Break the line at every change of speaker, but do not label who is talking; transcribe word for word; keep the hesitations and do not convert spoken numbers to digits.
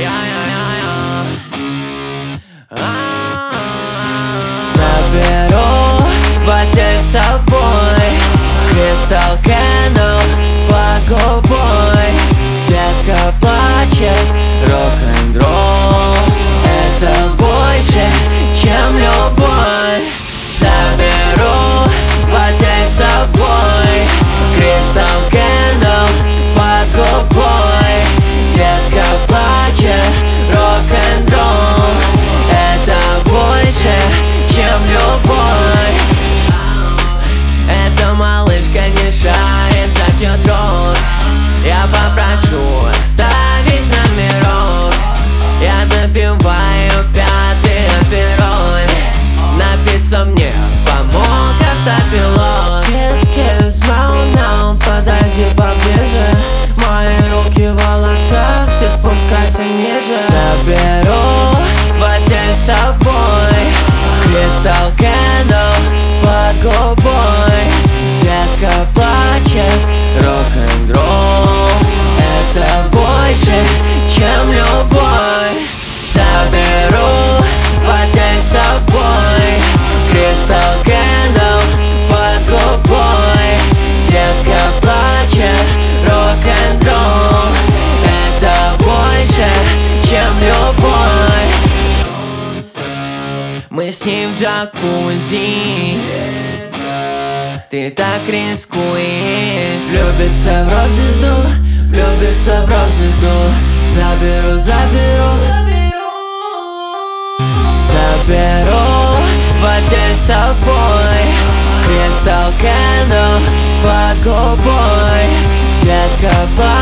Заберу в отель с собой Crystal Candle под губой. Детка плачет, рок-н-ролл — это больше, чем любовь. Заберу в отель с собой Crystal Candle под губой. Детка плачет, рок-н-ролл — это больше, чем любовь. Эта малышка не шарит за пьет. Я попрошу оставить номерок. Я допиваю пятый апероль. Напиться мне помог автопилот. Kiss, kiss, мау, now, подойди поближе. Мои руки в волосах, ты спускайся ниже. Заберу в отель с собой Crystal Candle под губой. Детка плачет, рок-н-ролл — это больше, чем любовь. Заберу в отель с собой Crystal Candle под губой. Детка плачет, рок-н-ролл — это больше, чем любовь. Мы с ним в джакузи. Ты так рискуешь. Влюбиться в рок-звезду, влюбиться в рок-звезду. Заберу, заберу, заберу в отель с собой Crystal Candle под губой. Детка плачет,